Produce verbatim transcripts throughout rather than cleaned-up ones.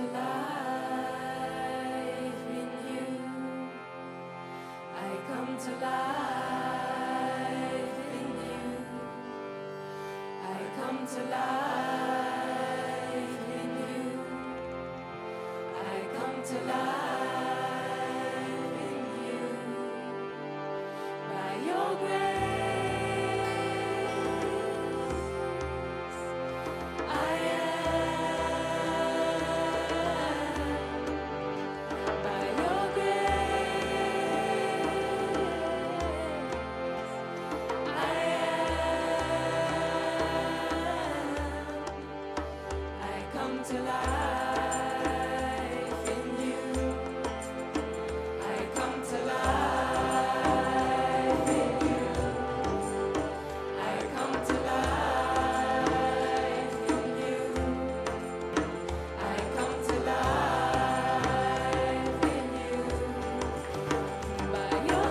life in you. I come to life in you. I come to life in you. I come to life in you. By your grace, I am. By your grace, I am. I come to life in you. I come to life in you. I come to life in you. I come to life in you. By your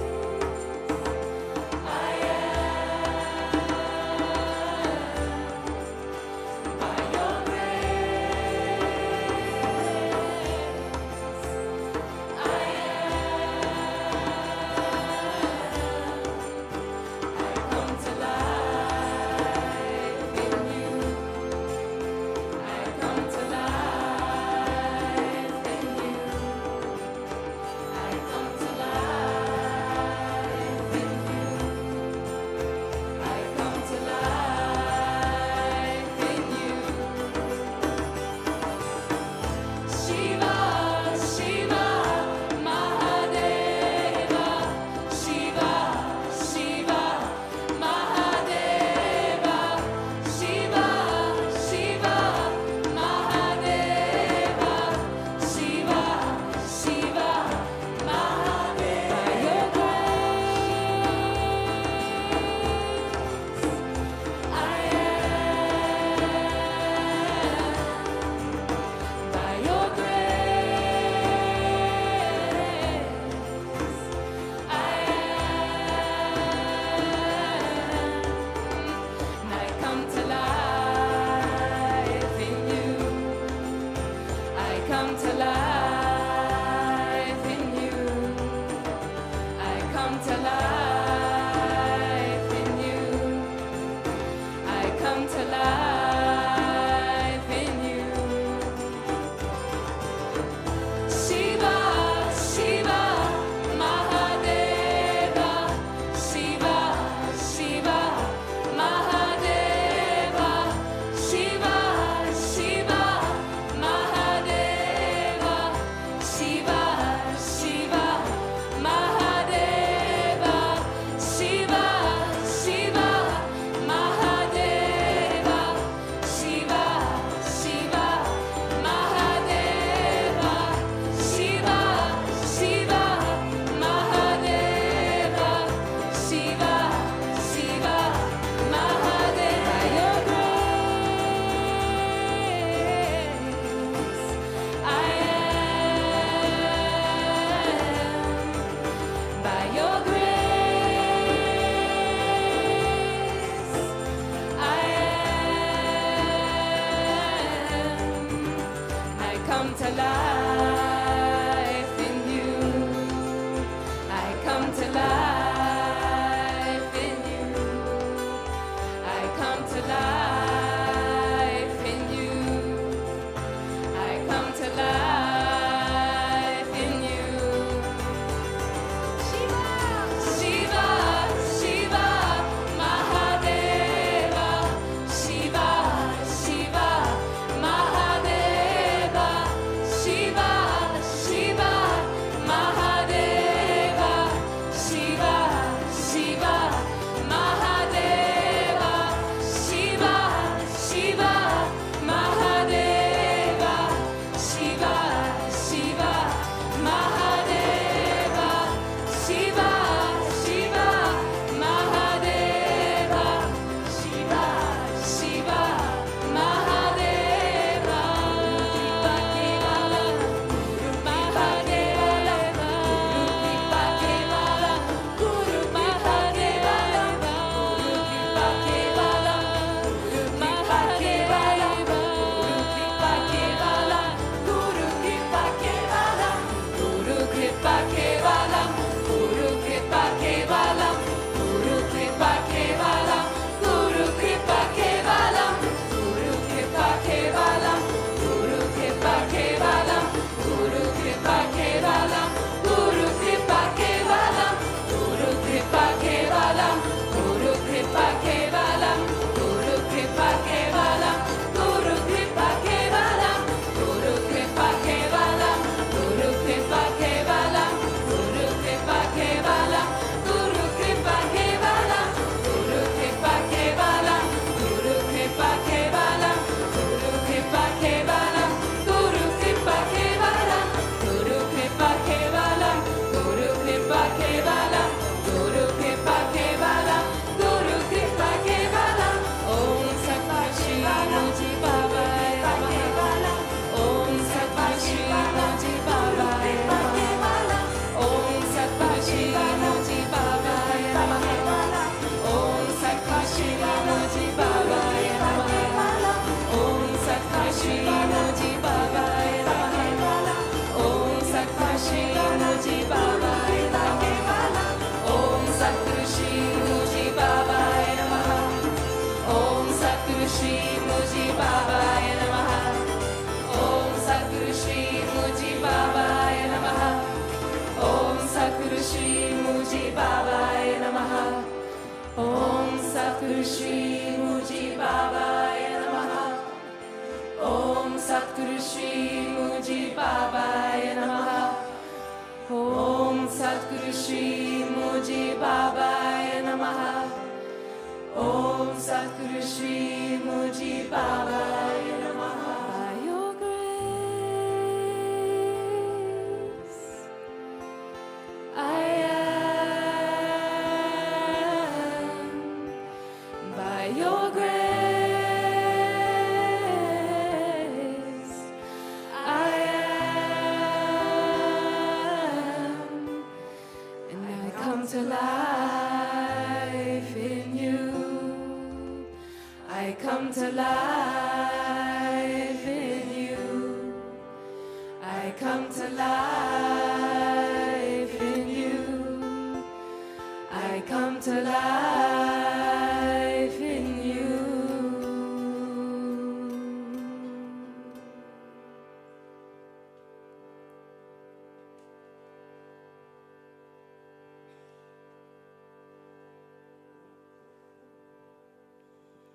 grace, I am. मुझे बाबाय नमः ओम सद्गुरु श्री मुझे बाबाय नमः ओम सद्गुरु श्री मुझे बाबाय नमः ओम सद्गुरु श्री मुझे बाबाय नमः ओम सद्गुरु श्री मुझे बाबाय नमः ओम सद्गुरु श्री मुझे बाबाय नमः ओम सद्गुरु श्री मुझे बाबाय नमः ओम सद्गुरु श्री मुझे बाबाय नमः ओम सद्गुरु श्री मुझे बाबाय नमः By your grace I am by your grace I am and I come to life in you I come to life in you I come to life in you I come to life